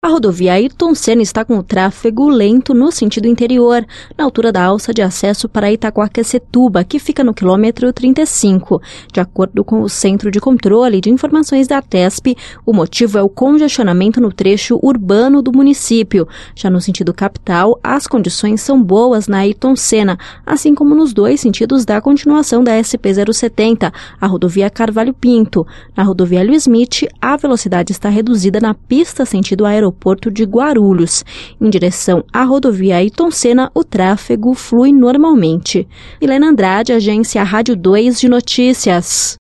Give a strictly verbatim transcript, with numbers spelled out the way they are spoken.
rodovia Ayrton Senna está com o tráfego lento no sentido interior, na altura da alça de acesso para Itaquaquecetuba, que fica no quilômetro trinta e cinco. De acordo com o Centro de Controle de Informações da ARTESP, o motivo é o congestionamento no trecho urbano do município. Já no sentido capital, as condições são boas na Ayrton Senna, assim como nos dois sentidos da continuação da S P zero setenta, a rodovia Carvalho Pinto. Na rodovia Luiz Smith, a velocidade está reduzida na pista sentido aeroporto de Guarulhos. Em direção à rodovia Ayrton Senna, o tráfego flui normalmente. Milena Andrade, agência Rádio dois de Notícias.